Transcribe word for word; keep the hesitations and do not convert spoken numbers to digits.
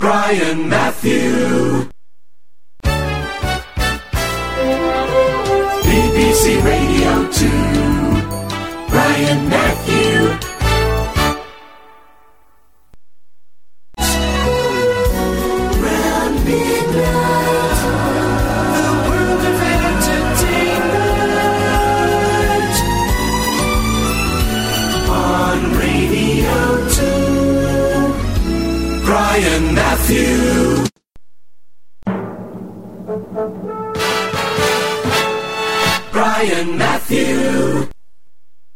Brian Matthew. B B C Radio two. Brian Matthew. Round midnight, the world of entertainment on Radio two. Brian Matthew. Brian Matthew.